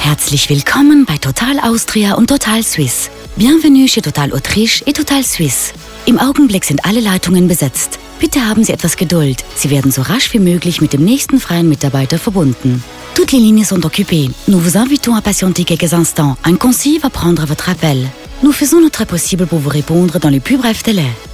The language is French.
Herzlich willkommen bei Total Austria und Total Suisse. Bienvenue chez Total Autriche et Total Suisse. Im Augenblick sind alle Leitungen besetzt. Bitte haben Sie etwas Geduld. Sie werden so rasch wie möglich mit dem nächsten freien Mitarbeiter verbunden. Toutes les lignes sont occupées. Nous vous invitons à patienter quelques instants. Un conseiller va prendre votre appel. Nous faisons notre possible pour vous répondre dans les plus brefs délais.